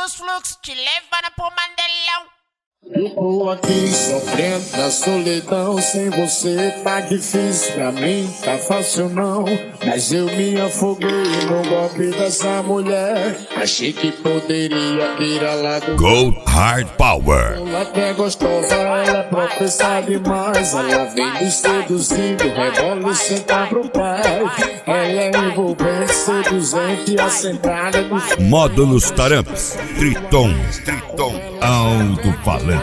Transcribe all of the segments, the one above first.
dos fluxos, te levando pro Mandelão. Eu tô aqui sofrendo na solidão. Sem você tá difícil pra mim, tá fácil não. Mas eu me afoguei no golpe dessa mulher. Achei que poderia tirar lá do Gold Hard Power. Ela até gostosa, ela é professa demais. Ela vem me seduzindo, rebola e senta pro pai. Ela é envolvente, seduzente, assentada no Módulos Taramps, Triton, alto-falantes.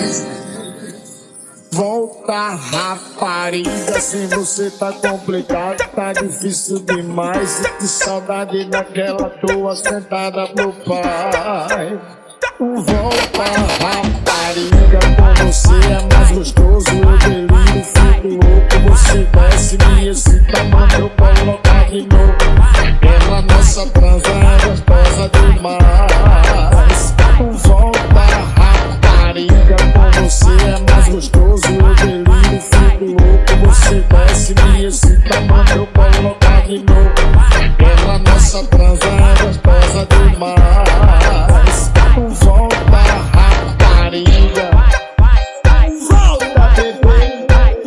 Volta, rapariga, sem você tá complicado, tá difícil demais. E que saudade daquela tua sentada pro pai. Volta, rapariga, com você é mais gostoso. Eu delírio, fico louco, você desce, me excita, manda eu colocar de novo. Ela nossa transa é gostosa demais. Volta, rapariga, com você é mais gostoso. Eu delírio, fico louco, você desce, me excita, manda eu colocar de novo. Ela nossa transa é gostosa demais. Volta, rapariga. Volta, bebê.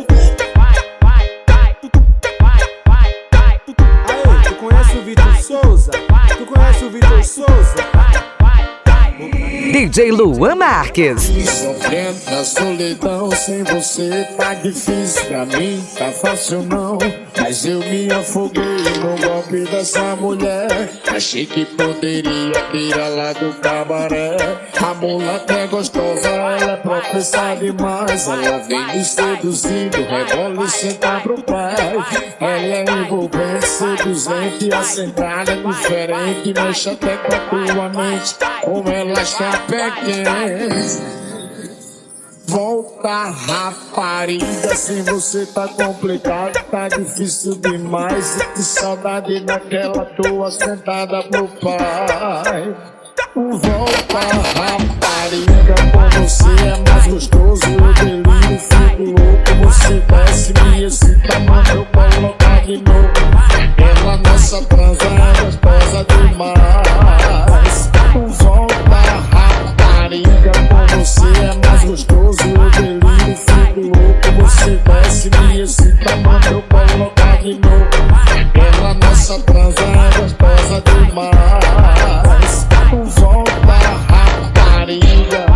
Aê, tu conhece o Vitor Souza? Tu conhece o Vitor Souza? DJ Luan Marques. Sofrendo na solidão, sem você tá difícil pra mim, tá fácil não. Mas eu me afoguei no golpe dessa mulher. Achei que poderia tirar lá do cabaré. A mulata é gostosa, ela é professa demais. Ela vem me seduzindo, rebola e senta pro pai. Ela é envolvente, seduzente, assentada, diferente. Mexe até com a tua mente, como ela está pequena. Volta, rapariga, sem você tá complicado, tá difícil demais. E que saudade daquela tua sentada pro pai. Volta, rapariga, com você é mais gostoso. Eu delírio, fico louco, você desce, me excita, manda eu colocar de novo. Ela nossa transa é gostosa demais. Volta, rapariga, com você é mais gostoso. Eu delírio, fico louco, você desce, me excita, manda eu colocar de novo. Ela nossa transa é gostosa demais. Volta, rapariga.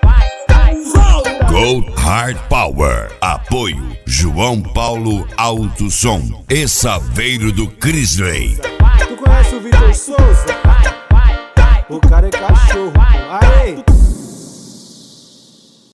Gold Hard Power. Apoio João Paulo Alto Som e Saveiro do Crisley. Tu conhece o Vitor Souza? O cara é